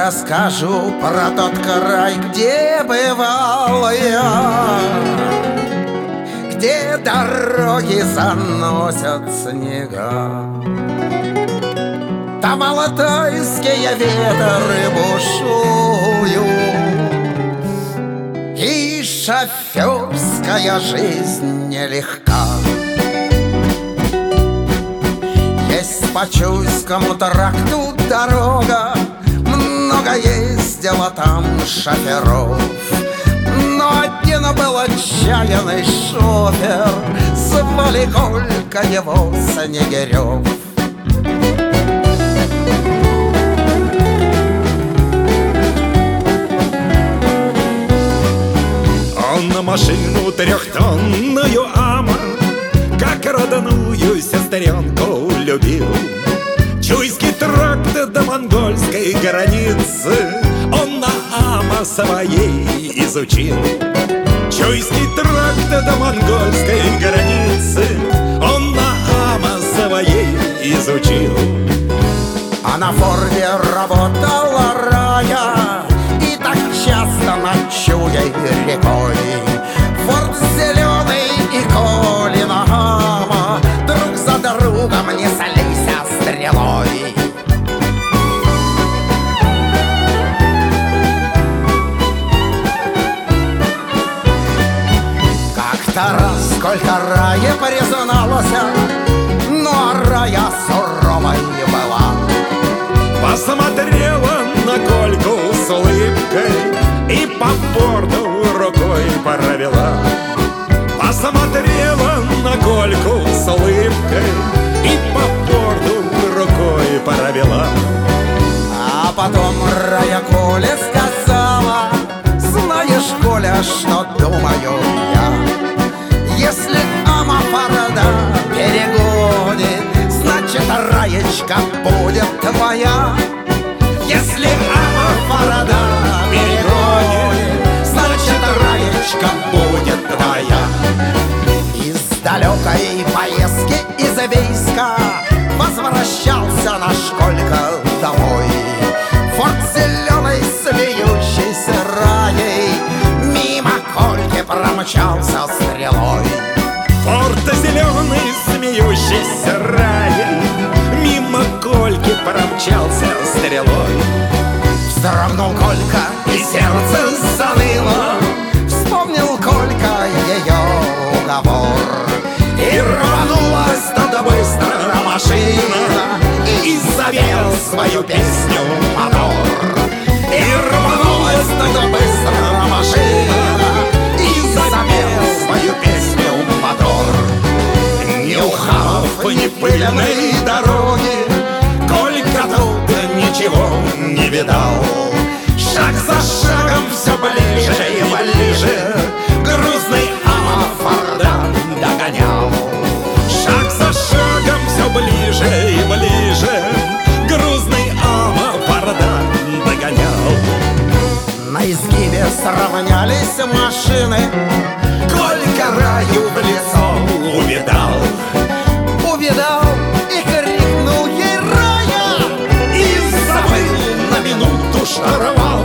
расскажу про тот край, где бывал я, где дороги заносят снега. Там алтайские ветры бушуют, и шоферская жизнь нелегка. Есть по Чуйскому тракту дорога, много ездило там шоферов, но один был отчаянный шофер, звали Колька его Снегирев. Он на машину трехтонную АМА, как родную сестренку любил. Чуйский тракт до монгольской границы он на АМА своей изучил. Чуйский тракт до монгольской границы он на АМА своей изучил. А на Форде работала Рая, и так часто над Чуей рекой. Форд зеленый и Колина АМА друг за другом неслись стрелой. Как-то раз Колька Рае призналась, но Рая суровой была. Посмотрела на Кольку с улыбкой и по Форду рукой провела. Посмотрела на Кольку с улыбкой и по Форду рукой провела. А потом Рая Коле сказала: знаешь, Коля, что думаю я? Если АМА Форда перегонит, значит, Раечка будет твоя. Если АМА Форда перегонит, значит, Раечка будет твоя. Из далекой поездки из Вейска возвращался наш Колька домой. Форд зеленый, смеющийся Раей, мимо Кольки промчался стрелой. Форд зеленый, смеющийся Раей, мимо Кольки промчался стрелой. Вздрогнул Колька, и сердце заныло, вспомнил Колька ее уговор. И рванулась туда быстро машина, и запел свою песню мотор. И рванулась туда быстро машина, и запел свою песню мотор. Ни ухабов, ни пыльной дороги Колька тут ничего не видал. Шаг за шагом все ближе и ближе грузный АМА Форда догонял. Шаг за шагом все ближе и ближе грузный АМА Форда догонял. На изгибе сравнялись машины, Колька Раю в лицо увидал. Увидал и крикнул ей: Рая! И забыл на минуту штурвал.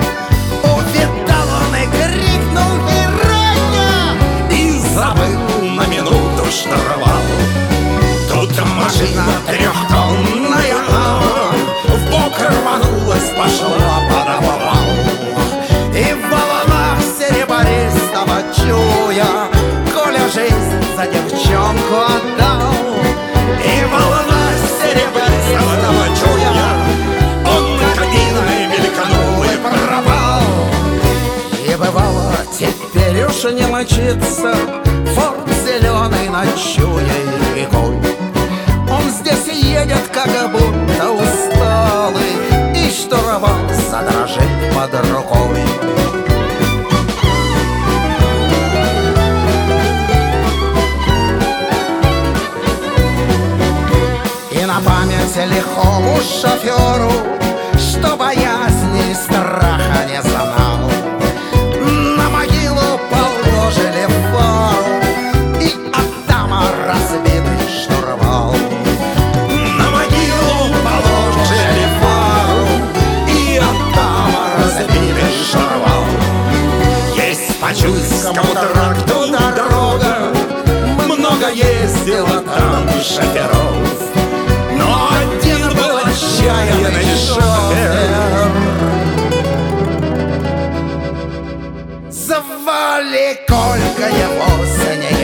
Увидал он и крикнул ей: Рая! И забыл на минуту штурвал. Тут машина трехтонная вбок рванулась, пошла под обвал. И в волнах серебристого Чуя Коля жизнь за девчонку отдал. И в волнах серебристого Чуя он кабиной мелькнул и пропал. И бывало, теперь уж не мочится Форд зеленый над Чуей рекой. Он здесь едет, как будто усталый, и штурвал задрожит под рукой. И на память лихому шоферу, что боязни и страха не знал, на могилу положили фару и оттама разбитый штурвал. На могилу положили фару и оттама кому тракту дорога, много ездило там шоферов, но один был отчаянный шофер. Звали Колька его, за ней